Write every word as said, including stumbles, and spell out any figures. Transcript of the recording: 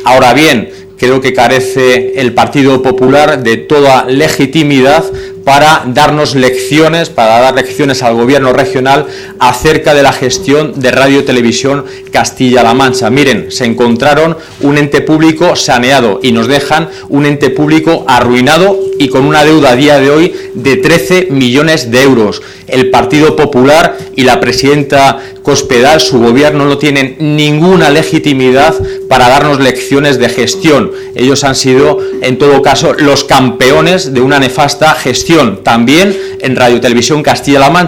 Ahora bien, creo que carece el Partido Popular de toda legitimidad para darnos lecciones, para dar lecciones al gobierno regional acerca de la gestión de Radio Televisión Castilla-La Mancha. Miren, se encontraron un ente público saneado y nos dejan un ente público arruinado y con una deuda a día de hoy de trece millones de euros. El Partido Popular y la presidenta Cospedal, su gobierno, no tienen ninguna legitimidad para darnos lecciones de gestión. Ellos han sido, en todo caso, los campeones de una nefasta gestión, también en Radio Televisión Castilla-La Mancha.